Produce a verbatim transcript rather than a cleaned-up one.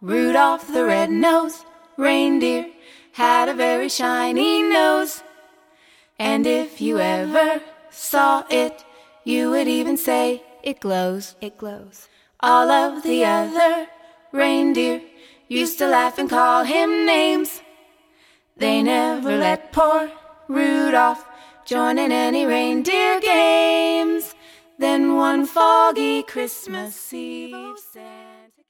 Rudolph the red-nosed reindeer had a very shiny nose. And if you ever saw it, you would even say, it glows, it glows. All of the other reindeer used to laugh and call him names. They never let poor Rudolph join in any reindeer games. Then one foggy Christmas Eve, Santa